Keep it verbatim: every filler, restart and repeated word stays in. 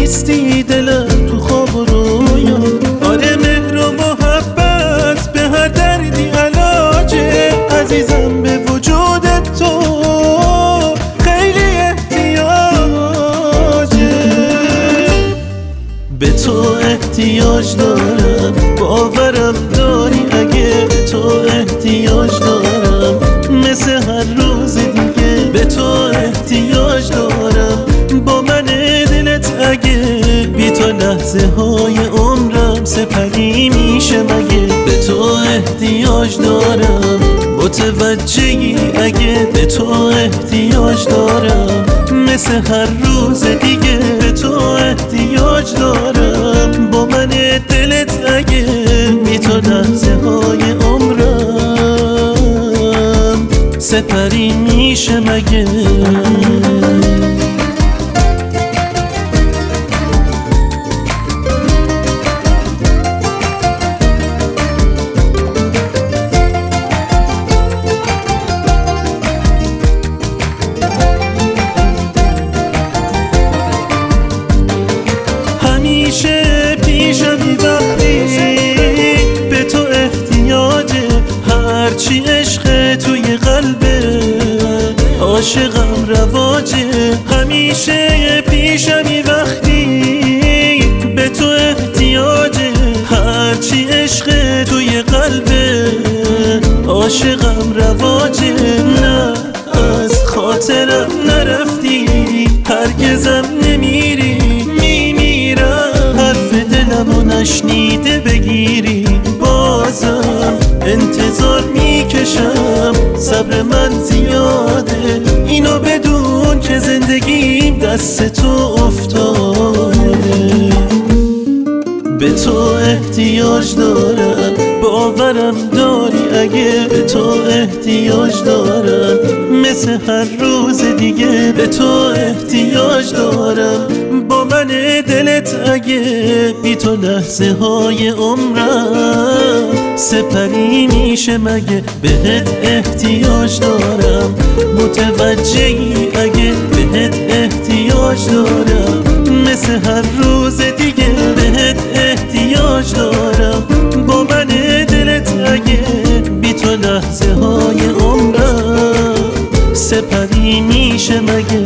نیستی دلم تو خواب و رویا. آره مهر و محبت به هر دردی علاجه، عزیزم به وجودت تو خیلی احتیاجه. به تو احتیاج دارم، باورم داری اگه به تو احتیاج دارم، مثل هر روز دیگه به تو احتیاج دارم. با من دلت اگه بی تو لحظه های عمرم سپری میشه مگه؟ به تو احتیاج دارم، متوجهی اگه به تو احتیاج دارم، مثل هر روز دیگه به تو احتیاج دارم. با من دلت اگه بی تو لحظه های عمرم سپری میشه مگه؟ همیشه پیشمی وقتی به تو احتیاجه، هرچی عشق توی قلبه عاشقم رواجه. همیشه پیشمی وقتی به تو احتیاجه، هرچی عشق توی قلبه عاشقم رواجه. نه از خاطرم نرفتی، هرگزم نمیری، و نشنیده بگیری. بازم انتظار میکشم، صبر من زیاده، اینو بدون که زندگیم دست تو افتاده. به تو احتیاج دارم، باورم داری اگه به تو احتیاج دارم، مثل هر روز دیگه به تو احتیاج دارم. با من دلت اگه بی تو لحظه های عمرم سپری میشه مگه؟ بهت احتیاج دارم، متوجهی اگه بهت احتیاج دارم، مثل هر روز دیگه بهت احتیاج دارم. با من دلت اگه بی تو لحظه های عمرم سپری میشه مگه؟